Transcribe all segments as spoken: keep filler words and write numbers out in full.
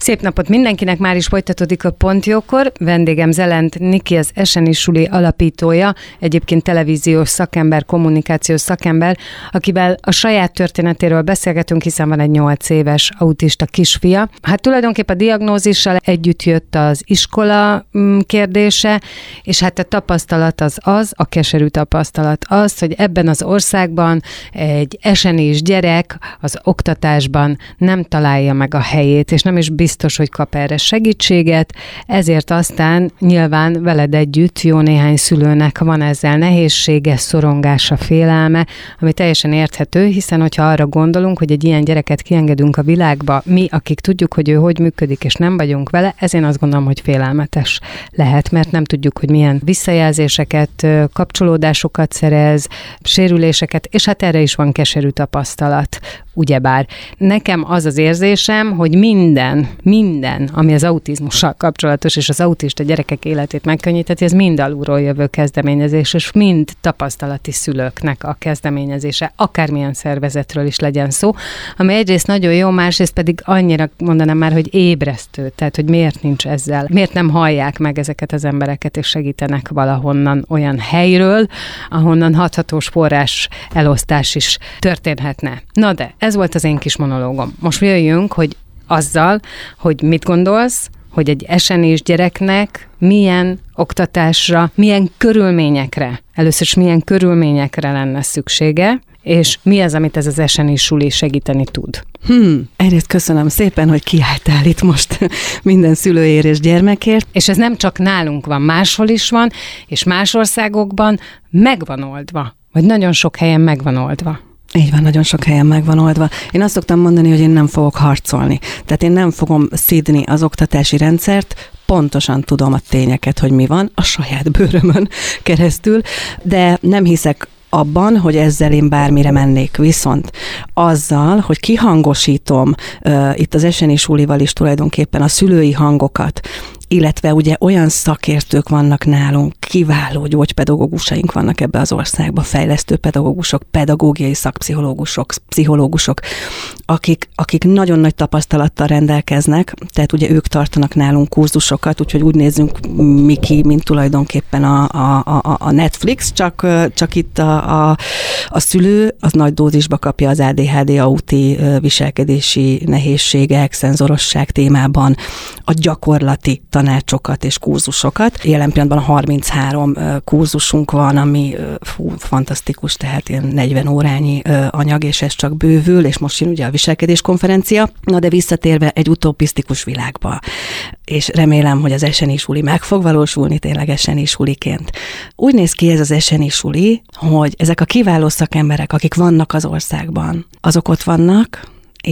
Szép napot mindenkinek, már is folytatódik a Pontjókor. Vendégem Zelent Niki, az Eseni Suli alapítója, egyébként televíziós szakember, kommunikációs szakember, akivel a saját történetéről beszélgetünk, hiszen van egy nyolc éves autista kisfia. Hát tulajdonképpen a diagnózissal együtt jött az iskola kérdése, és hát a tapasztalat az az, a keserű tapasztalat az, hogy ebben az országban egy esenis gyerek az oktatásban nem találja meg a helyét, és nem is biztos, hogy kap erre segítséget, ezért aztán nyilván veled együtt jó néhány szülőnek van ezzel nehézsége, szorongása, félelme, ami teljesen érthető, hiszen hogyha arra gondolunk, hogy egy ilyen gyereket kiengedünk a világba, mi, akik tudjuk, hogy ő hogy működik, és nem vagyunk vele, ez én azt gondolom, hogy félelmetes lehet, mert nem tudjuk, hogy milyen visszajelzéseket, kapcsolódásokat szerez, sérüléseket, és hát erre is van keserű tapasztalat, ugyebár. Nekem az az érzésem, hogy minden, minden, ami az autizmussal kapcsolatos, és az autista gyerekek életét megkönnyíteti, ez mind alulról jövő kezdeményezés, és mind tapasztalati szülőknek a kezdeményezése, akármilyen szervezetről is legyen szó, ami egyrészt nagyon jó, másrészt pedig annyira mondanám már, hogy ébresztő, tehát hogy miért nincs ezzel, miért nem hallják meg ezeket az embereket, és segítenek valahonnan olyan helyről, ahonnan hathatós forrás elosztás is történhetne. Na de, ez volt az én kis monológom. Most jöjjünk, hogy azzal, hogy mit gondolsz, hogy egy esenis gyereknek milyen oktatásra, milyen körülményekre, először is milyen körülményekre lenne szüksége, és mi az, amit ez az Eseni Suli segíteni tud? Hmm, egyrészt köszönöm szépen, hogy kiálltál itt most minden szülőért és gyermekért. És ez nem csak nálunk van, máshol is van, és más országokban megvan oldva, vagy nagyon sok helyen megvan oldva. Így van, nagyon sok helyen meg van oldva. Én azt szoktam mondani, hogy én nem fogok harcolni. Tehát én nem fogom szidni az oktatási rendszert, pontosan tudom a tényeket, hogy mi van, a saját bőrömön keresztül, de nem hiszek abban, hogy ezzel én bármire mennék. Viszont azzal, hogy kihangosítom uh, itt az Eseni Sulival is tulajdonképpen a szülői hangokat, illetve ugye olyan szakértők vannak nálunk, kiváló gyógypedagógusaink vannak ebbe az országba, fejlesztő pedagógusok, pedagógiai szakpszichológusok, pszichológusok, akik, akik nagyon nagy tapasztalattal rendelkeznek, tehát ugye ők tartanak nálunk kurzusokat, úgyhogy úgy nézzünk mi ki, mint tulajdonképpen a, a, a, a Netflix, csak, csak itt a, a, a szülő az nagy dózisba kapja az á dé há dé, auti viselkedési nehézségek, szenzorosság témában a gyakorlati tanácsokat és kurzusokat. Jelen pillanatban harminchárom kurzusunk van, ami fú, fantasztikus, tehát ilyen negyven órányi anyag, és ez csak bővül, és most jön ugye a viselkedéskonferencia. Na de visszatérve egy utopisztikus világba, és remélem, hogy az Eseni Suli meg fog valósulni tényleg Eseni Suliként. Úgy néz ki ez az Eseni Suli, hogy ezek a kiváló szakemberek, akik vannak az országban, azok ott vannak,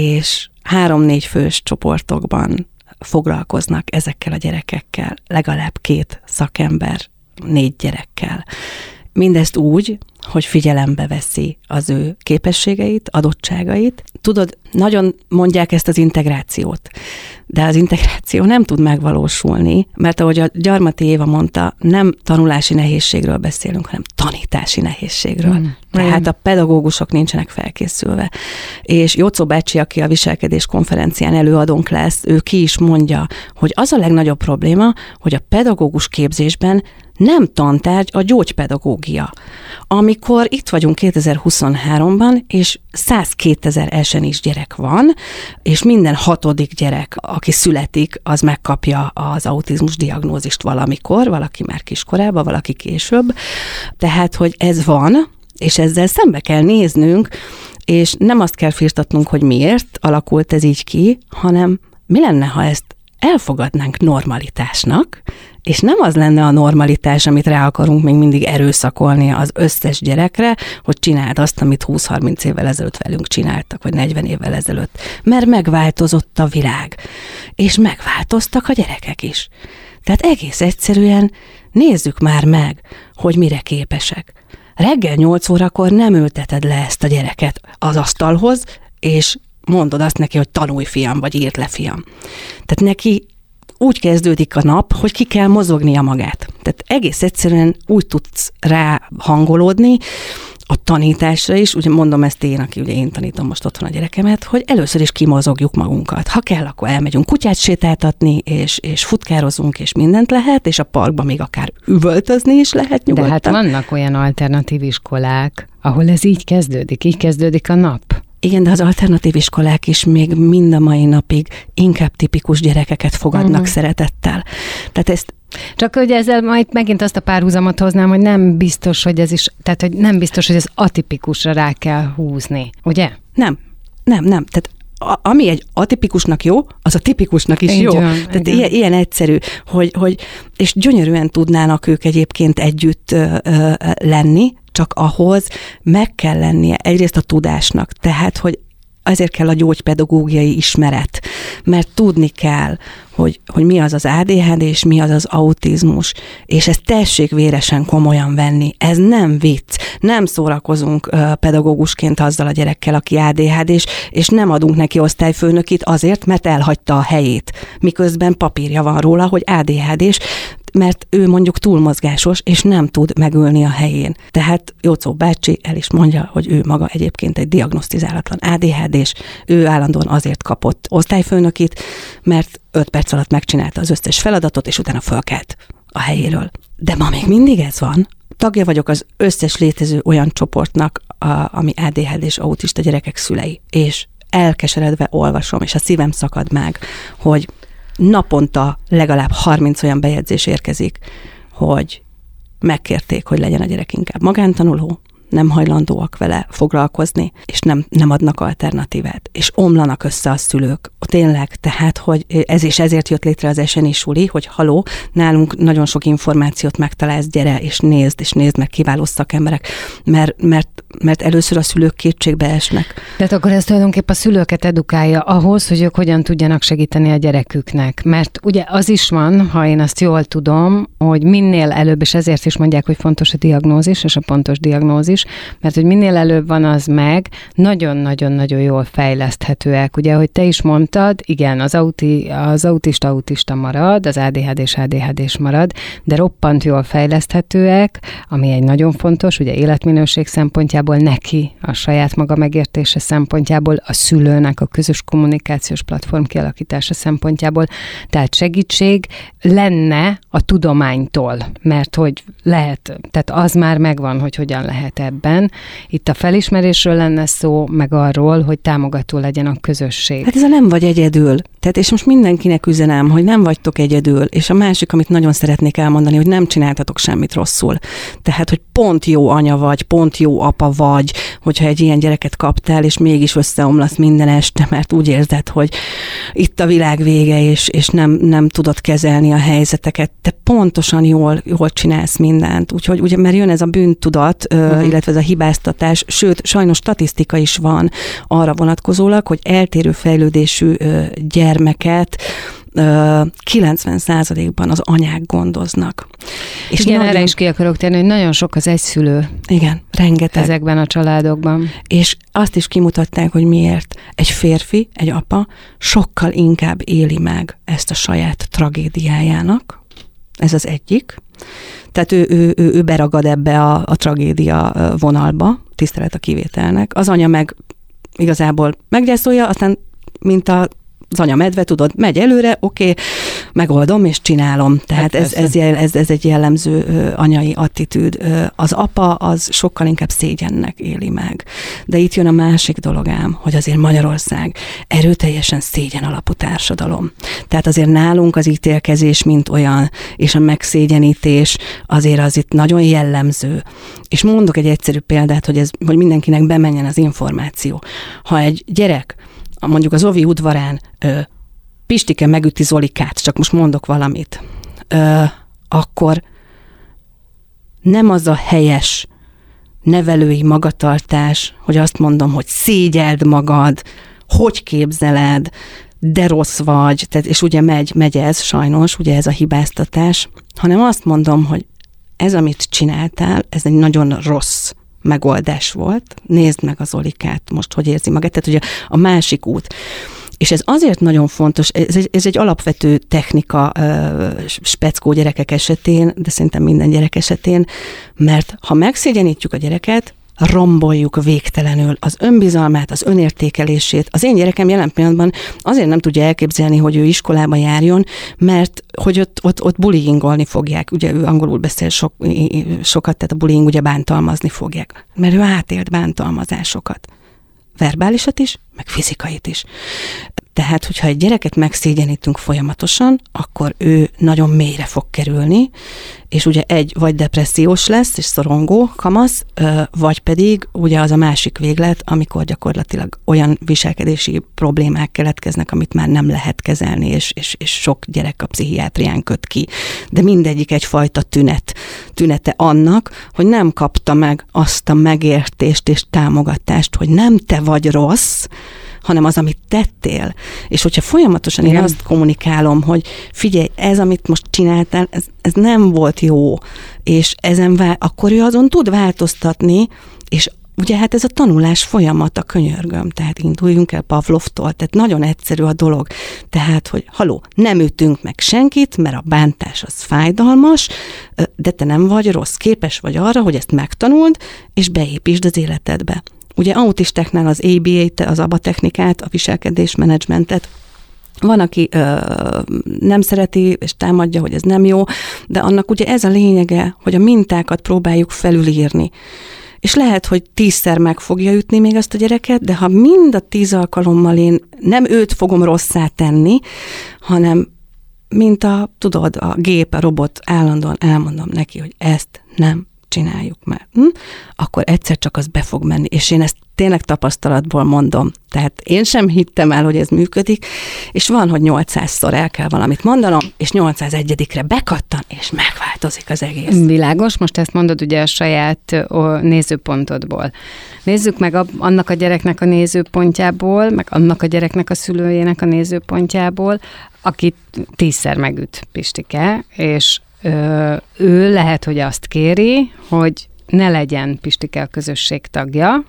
és három-négy fős csoportokban foglalkoznak ezekkel a gyerekekkel, legalább két szakember, négy gyerekkel. Mindezt úgy, hogy figyelembe veszi az ő képességeit, adottságait. Tudod, nagyon mondják ezt az integrációt, de az integráció nem tud megvalósulni, mert ahogy a Gyarmati Éva mondta, nem tanulási nehézségről beszélünk, hanem tanítási nehézségről. Mm. Tehát a pedagógusok nincsenek felkészülve. És Jocó bácsi, aki a viselkedés konferencián előadónk lesz, ő ki is mondja, hogy az a legnagyobb probléma, hogy a pedagógus képzésben nem tantárgy a gyógypedagógia. Amikor itt vagyunk kétezer-huszonháromban, és százkétezer esenis gyerek van, és minden hatodik gyerek, aki születik, az megkapja az autizmus diagnózist valamikor, valaki már kiskorában, valaki később. Tehát, hogy ez van, és ezzel szembe kell néznünk, és nem azt kell firtatnunk, hogy miért alakult ez így ki, hanem mi lenne, ha ezt elfogadnánk normalitásnak, és nem az lenne a normalitás, amit rá akarunk még mindig erőszakolni az összes gyerekre, hogy csináld azt, amit húsz-harminc évvel ezelőtt velünk csináltak, vagy negyven évvel ezelőtt. Mert megváltozott a világ, és megváltoztak a gyerekek is. Tehát egész egyszerűen nézzük már meg, hogy mire képesek. Reggel nyolc órakor nem ülteted le ezt a gyereket az asztalhoz, és mondod azt neki, hogy tanulj, fiam, vagy írd le, fiam. Tehát neki úgy kezdődik a nap, hogy ki kell mozognia magát. Tehát egész egyszerűen úgy tudsz rá hangolódni, a tanításra is, ugye mondom ezt én, aki ugye én tanítom most otthon a gyerekemet, hogy először is kimozogjuk magunkat. Ha kell, akkor elmegyünk kutyát sétáltatni, és, és futkározunk, és mindent lehet, és a parkban még akár üvöltözni is lehet nyugodtan. De hát vannak olyan alternatív iskolák, ahol ez így kezdődik, így kezdődik a nap. Igen, de az alternatív iskolák is még mind a mai napig inkább tipikus gyerekeket fogadnak uh-huh. szeretettel. Tehát ezt Csak hogy ezzel majd megint azt a párhuzamot hoznám, hogy nem biztos, hogy ez is, tehát hogy nem biztos, hogy ez atipikusra rá kell húzni, ugye? Nem, nem, nem. Tehát a, ami egy atipikusnak jó, az a tipikusnak is így jó. Van, Tehát ilyen, ilyen egyszerű, hogy, hogy, és gyönyörűen tudnának ők egyébként együtt ö, ö, lenni, csak ahhoz meg kell lennie egyrészt a tudásnak, tehát, hogy ezért kell a gyógypedagógiai ismeret, mert tudni kell, hogy, hogy mi az az á dé há dé és mi az az autizmus, és ezt tessék véresen komolyan venni. Ez nem vicc. Nem szórakozunk uh, pedagógusként azzal a gyerekkel, aki á dé há dés, és nem adunk neki osztályfőnökit azért, mert elhagyta a helyét, miközben papírja van róla, hogy á dé há dés, mert ő mondjuk túlmozgásos, és nem tud megülni a helyén. Tehát Jóczó bácsi el is mondja, hogy ő maga egyébként egy diagnosztizálatlan á dé há dés, ő állandóan azért kapott osztályfőnökit, mert öt perc alatt megcsinálta az összes feladatot, és utána fölkelt a helyéről. De ma még mindig ez van. Tagja vagyok az összes létező olyan csoportnak, a, ami á dé há dés autista gyerekek szülei, és elkeseredve olvasom, és a szívem szakad meg, hogy naponta legalább harminc olyan bejegyzés érkezik, hogy megkérték, hogy legyen a gyerek inkább magántanuló, nem hajlandóak vele foglalkozni, és nem, nem adnak alternatívát, és omlanak össze a szülők. Tényleg, tehát, hogy ez is ezért jött létre az es en i suli, hogy haló, nálunk nagyon sok információt megtalálsz, gyere, és nézd, és nézd meg, kiváló szakemberek, mert, mert, mert először a szülők kétségbe esnek. Tehát akkor ez tulajdonképpen a szülőket edukálja ahhoz, hogy ők hogyan tudjanak segíteni a gyereküknek. Mert ugye az is van, ha én azt jól tudom, hogy minél előbb, és ezért is mondják, hogy fontos a diagnózis, és a pontos diagnózis, mert hogy minél előbb van az meg, nagyon-nagyon-nagyon jól fejleszthetőek. Ugye, ahogy te is mondtad, igen, az, auti, az autista autista marad, az á dé há dés á dé há dés marad, de roppant jól fejleszthetőek, ami egy nagyon fontos, ugye életminőség szempontjából neki, a saját maga megértése szempontjából, a szülőnek a közös kommunikációs platform kialakítása szempontjából, tehát segítség lenne a tudománytól, mert hogy lehet, tehát az már megvan, hogy hogyan lehet ebben. Itt a felismerésről lenne szó, meg arról, hogy támogató legyen a közösség. Hát ez a nem vagy egyedül. Tehát és most mindenkinek üzenem, hogy nem vagytok egyedül, és a másik, amit nagyon szeretnék elmondani, hogy nem csináltatok semmit rosszul. Tehát, hogy pont jó anya vagy, pont jó apa vagy, hogyha egy ilyen gyereket kaptál, és mégis összeomlasz minden este, mert úgy érzed, hogy itt a világ vége, és, és nem, nem tudod kezelni a helyzeteket. Te pontosan jól, jól csinálsz mindent. Úgyhogy ugye, mert jön ez a bűntudat, uh-huh. illetve ez a hibáztatás, sőt, sajnos statisztika is van arra vonatkozólag, hogy eltérő fejlődésű gyermeket kilencven százalékban az anyák gondoznak. És igen, nagyon, erre is ki akarok térni, hogy nagyon sok az egyszülő. Igen, rengeteg. Ezekben a családokban. És azt is kimutatták, hogy miért egy férfi, egy apa sokkal inkább éli meg ezt a saját tragédiájának. Ez az egyik. Tehát ő, ő, ő, ő beragad ebbe a, a tragédia vonalba, tisztelet a kivételnek. Az anya meg igazából meggyászolja, aztán mint a az anya medve, tudod, megy előre, oké, okay, megoldom és csinálom. Tehát ez, ez, ez, ez egy jellemző anyai attitűd. Az apa az sokkal inkább szégyennek éli meg. De itt jön a másik dolog ám, hogy azért Magyarország erőteljesen szégyen alapú társadalom. Tehát azért nálunk az ítélkezés, mint olyan, és a megszégyenítés azért az itt nagyon jellemző. És mondok egy egyszerű példát, hogy, ez, hogy mindenkinek bemenjen az információ. Ha egy gyerek mondjuk az ovi udvarán ö, Pistike megüti Zolikát, csak most mondok valamit, ö, akkor nem az a helyes nevelői magatartás, hogy azt mondom, hogy szégyeld magad, hogy képzeled, de rossz vagy, tehát, és ugye megy, megy ez sajnos, ugye ez a hibáztatás, hanem azt mondom, hogy ez, amit csináltál, ez egy nagyon rossz megoldás volt. Nézd meg az Zolikát most, hogy érzi magát. Tehát ugye a másik út. És ez azért nagyon fontos, ez egy, ez egy alapvető technika speckó gyerekek esetén, de szerintem minden gyerek esetén, mert ha megszégyenítjük a gyereket, romboljuk végtelenül az önbizalmát, az önértékelését. Az én gyerekem jelen pillanatban azért nem tudja elképzelni, hogy ő iskolába járjon, mert hogy ott, ott, ott bullyingolni fogják. Ugye ő angolul beszél sok, sokat, tehát a bullying ugye bántalmazni fogják. Mert ő átélt bántalmazásokat. Verbálisat is, meg fizikait is. Tehát, hogyha egy gyereket megszégyenítünk folyamatosan, akkor ő nagyon mélyre fog kerülni, és ugye egy vagy depressziós lesz, és szorongó kamasz, vagy pedig ugye az a másik véglet, amikor gyakorlatilag olyan viselkedési problémák keletkeznek, amit már nem lehet kezelni, és, és, és sok gyerek a pszichiátrián köt ki. De mindegyik egyfajta tünet. Tünete annak, hogy nem kapta meg azt a megértést és támogatást, hogy nem te vagy rossz, hanem az, amit tettél. És hogyha folyamatosan Igen. én azt kommunikálom, hogy figyelj, ez, amit most csináltál, ez, ez nem volt jó, és ezen vál, akkor ő azon tud változtatni, és ugye hát ez a tanulás folyamata, könyörgöm, tehát induljunk el Pavlovtól, tehát nagyon egyszerű a dolog. Tehát, hogy haló, nem ütünk meg senkit, mert a bántás az fájdalmas, de te nem vagy rossz, képes vagy arra, hogy ezt megtanuld, és beépítsd az életedbe. Ugye autistáknál az á bé á, az á bé á technikát, a viselkedésmenedzsmentet, van, aki ö, nem szereti, és támadja, hogy ez nem jó, de annak ugye ez a lényege, hogy a mintákat próbáljuk felülírni. És lehet, hogy tízszer meg fogja ütni még azt a gyereket, de ha mind a tíz alkalommal én nem őt fogom rosszá tenni, hanem mint a, tudod, a gép, a robot, állandóan elmondom neki, hogy ezt nem csináljuk már, hm? akkor egyszer csak az be fog menni. És én ezt tényleg tapasztalatból mondom. Tehát én sem hittem el, hogy ez működik, és van, hogy nyolcszázszor el kell valamit mondanom, és nyolcszázegyedikre bekattan, és megváltozik az egész. Világos, most ezt mondod ugye a saját nézőpontodból. Nézzük meg a, annak a gyereknek a nézőpontjából, meg annak a gyereknek a szülőjének a nézőpontjából, akit tízszer megüt Pistike, és Ö, ő lehet, hogy azt kéri, hogy ne legyen Pistike a közösség tagja,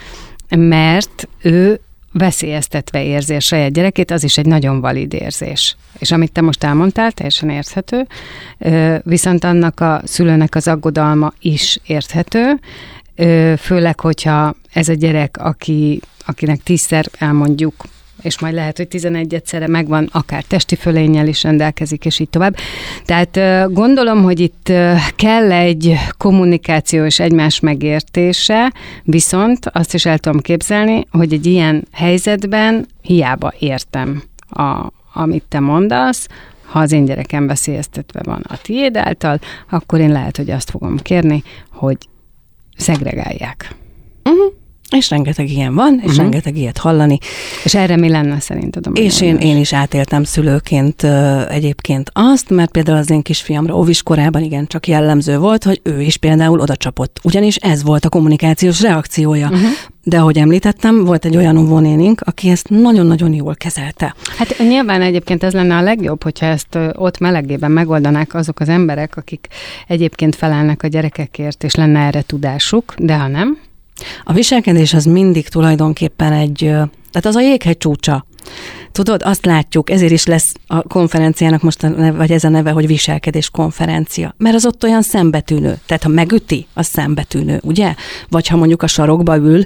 mert ő veszélyeztetve érzi a saját gyerekét, az is egy nagyon valid érzés. És amit te most elmondtál, teljesen érthető, ö, viszont annak a szülőnek az aggodalma is érthető, ö, főleg, hogyha ez a gyerek, aki, akinek tízszer elmondjuk, és majd lehet, hogy tizenegyedszerre megvan, akár testi fölénnyel is rendelkezik, és így tovább. Tehát gondolom, hogy itt kell egy kommunikáció és egymás megértése, viszont azt is el tudom képzelni, hogy egy ilyen helyzetben hiába értem, a, amit te mondasz, ha az én gyerekem veszélyeztetve van a tiéd által, akkor én lehet, hogy azt fogom kérni, hogy szegregálják. Uh-huh. És rengeteg ilyen van, és uh-huh. rengeteg ilyet hallani. És erre mi lenne szerinted a És én, én is átéltem szülőként uh, egyébként azt, mert például az én kisfiamra óviskorában igen csak jellemző volt, hogy ő is például oda csapott. Ugyanis ez volt a kommunikációs reakciója. Uh-huh. De ahogy említettem, volt egy olyan óvónénink, aki ezt nagyon-nagyon jól kezelte. Hát nyilván egyébként ez lenne a legjobb, hogyha ezt ott melegében megoldanák azok az emberek, akik egyébként felelnek a gyerekekért, és lenne erre tudásuk, de ha nem. A viselkedés az mindig tulajdonképpen egy, tehát az a jéghegy csúcsa. Tudod, azt látjuk, ezért is lesz a konferenciának most, a neve, vagy ez a neve, hogy viselkedés konferencia. Mert az ott olyan szembetűnő. Tehát ha megüti, az szembetűnő, ugye? Vagy ha mondjuk a sarokba ül,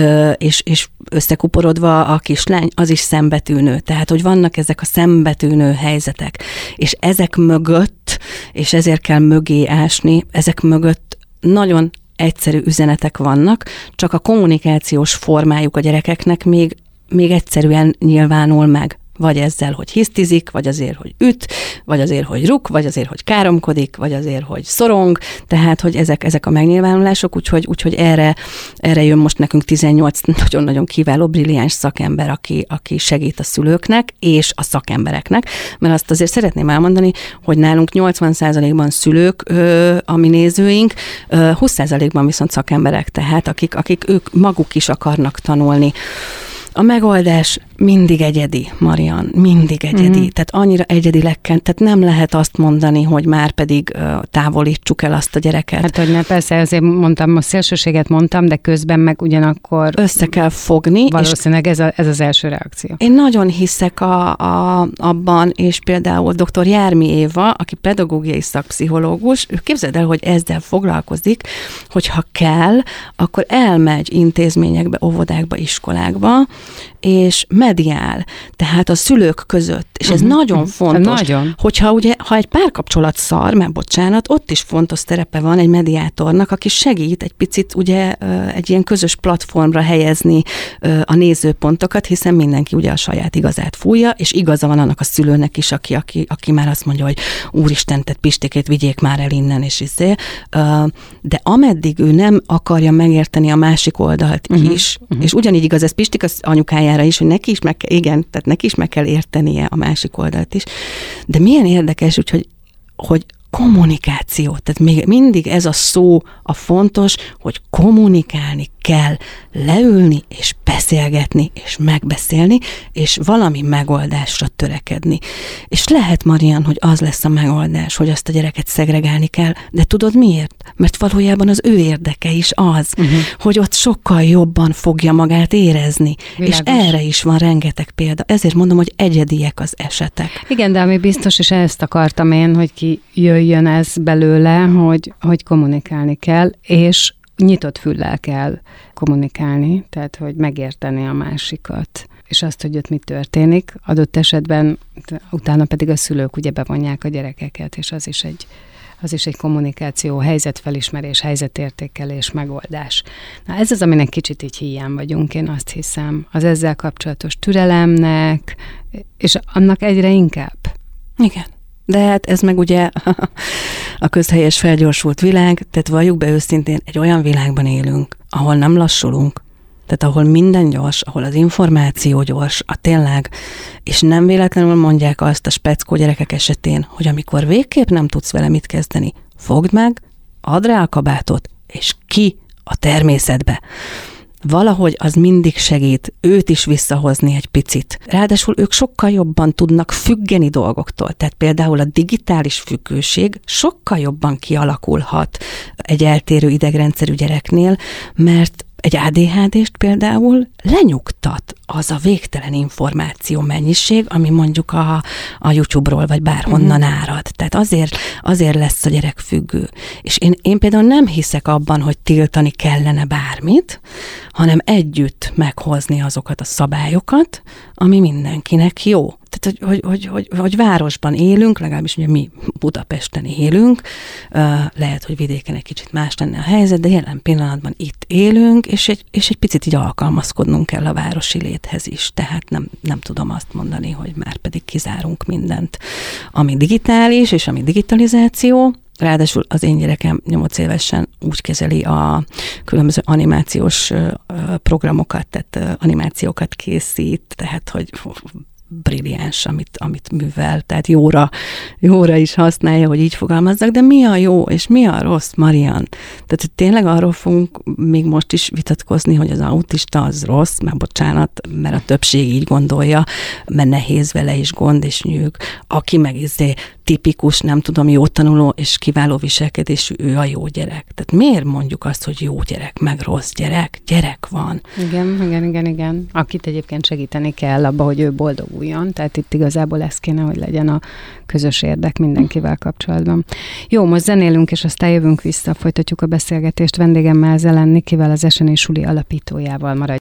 és, és összekuporodva a kislány, az is szembetűnő. Tehát, hogy vannak ezek a szembetűnő helyzetek. És ezek mögött, és ezért kell mögé ásni, ezek mögött nagyon egyszerű üzenetek vannak, csak a kommunikációs formájuk a gyerekeknek még, még egyszerűen nyilvánul meg. Vagy ezzel, hogy hisztizik, vagy azért, hogy üt, vagy azért, hogy ruk, vagy azért, hogy káromkodik, vagy azért, hogy szorong, tehát, hogy ezek, ezek a megnyilvánulások, úgyhogy, úgyhogy erre, erre jön most nekünk tizennyolc nagyon-nagyon kiváló, brilliáns szakember, aki, aki segít a szülőknek és a szakembereknek, mert azt azért szeretném elmondani, hogy nálunk nyolcvan százalékban szülők, a mi nézőink, húsz százalékban viszont szakemberek, tehát akik, akik ők maguk is akarnak tanulni. A megoldás mindig egyedi, Marian, mindig egyedi. Mm. Tehát annyira egyedileg kell, tehát nem lehet azt mondani, hogy már pedig uh, távolítsuk el azt a gyereket. Hát, hogy ne, persze, azért mondtam, a szélsőséget mondtam, de közben meg ugyanakkor össze kell fogni. Valószínűleg ez, a, ez az első reakció. Én nagyon hiszek a, a, abban, és például dr. Jármi Éva, aki pedagógiai szakpszichológus, ő képzeld el, hogy ezzel foglalkozik, hogyha kell, akkor elmegy intézményekbe, óvodákba, iskolákba, és mediál, tehát a szülők között, és ez uh-huh. nagyon fontos, nagyon. Hogyha ugye, ha egy párkapcsolat szar, mert bocsánat, ott is fontos szerepe van egy mediátornak, aki segít egy picit ugye egy ilyen közös platformra helyezni a nézőpontokat, hiszen mindenki ugye a saját igazát fújja, és igaza van annak a szülőnek is, aki, aki, aki már azt mondja, hogy úristen, tehát Pistikét vigyék már el innen, és izé. De ameddig ő nem akarja megérteni a másik oldalt uh-huh. is, uh-huh. és ugyanígy igaz ez Pistik az anyukájára is, hogy neki is meg kell, igen, tehát neki is meg kell értenie a másik oldalt is. De milyen érdekes, úgyhogy, hogy kommunikáció, tehát még mindig ez a szó a fontos, hogy kommunikálni kell, leülni és beszélgetni és megbeszélni, és valami megoldásra törekedni. És lehet, Marian, hogy az lesz a megoldás, hogy azt a gyereket szegregálni kell, de tudod miért? Mert valójában az ő érdeke is az, uh-huh. hogy ott sokkal jobban fogja magát érezni. Világos. És erre is van rengeteg példa. Ezért mondom, hogy egyediek az esetek. Igen, de ami biztos, és ezt akartam én, hogy ki jöjjön ez belőle, hogy, hogy kommunikálni kell, és nyitott füllel kell kommunikálni, tehát hogy megérteni a másikat, és azt, hogy ott mi történik. Adott esetben utána pedig a szülők ugye bevonják a gyerekeket, és az is egy, az is egy kommunikáció, helyzetfelismerés, helyzetértékelés, megoldás. Na ez az, aminek kicsit így hiány vagyunk, én azt hiszem, az ezzel kapcsolatos türelemnek, és annak egyre inkább. Igen. De hát ez meg ugye a közhelyes felgyorsult világ, tehát valljuk be őszintén, egy olyan világban élünk, ahol nem lassulunk, tehát ahol minden gyors, ahol az információ gyors, a tényleg, és nem véletlenül mondják azt a speckó gyerekek esetén, hogy amikor végképp nem tudsz vele mit kezdeni, fogd meg, add rá a kabátot, és ki a természetbe. Valahogy az mindig segít őt is visszahozni egy picit. Ráadásul ők sokkal jobban tudnak függeni dolgoktól. Tehát például a digitális függőség sokkal jobban kialakulhat egy eltérő idegrendszerű gyereknél, mert egy á dé há dést például lenyugtat az a végtelen információ mennyiség, ami mondjuk a, a YouTube-ról vagy bárhonnan uh-huh. árad. Tehát azért, azért lesz a gyerek függő. És én, én például nem hiszek abban, hogy tiltani kellene bármit, hanem együtt meghozni azokat a szabályokat, ami mindenkinek jó. Tehát, hogy, hogy, hogy, hogy, hogy városban élünk, legalábbis ugye mi Budapesten élünk, lehet, hogy vidéken egy kicsit más lenne a helyzet, de jelen pillanatban itt élünk, és egy, és egy picit így alkalmazkodnunk kell a városi léthez is. Tehát nem, nem tudom azt mondani, hogy már pedig kizárunk mindent, ami digitális, és ami digitalizáció. Ráadásul az én gyerekem nyolc évesen úgy kezeli a különböző animációs programokat, tehát animációkat készít, tehát hogy brilliáns, amit, amit művel, tehát jóra, jóra is használja, hogy így fogalmazzak, de mi a jó, és mi a rossz, Marian? Tehát tényleg arról fogunk még most is vitatkozni, hogy az autista az rossz, már bocsánat, mert a többség így gondolja, mert nehéz vele is gond és nyűg. Aki meg izé tipikus, nem tudom, jó tanuló és kiváló viselkedésű, ő a jó gyerek. Tehát miért mondjuk azt, hogy jó gyerek, meg rossz gyerek? Gyerek van. Igen, igen, igen, igen. Akit egyébként segíteni kell abba, hogy ő boldoguljon. Tehát itt igazából ez kéne, hogy legyen a közös érdek mindenkivel kapcsolatban. Jó, most zenélünk, és aztán jövünk vissza, folytatjuk a beszélgetést vendégemmel, Zelen Nikivel, az es en i Suli alapítójával. Maradj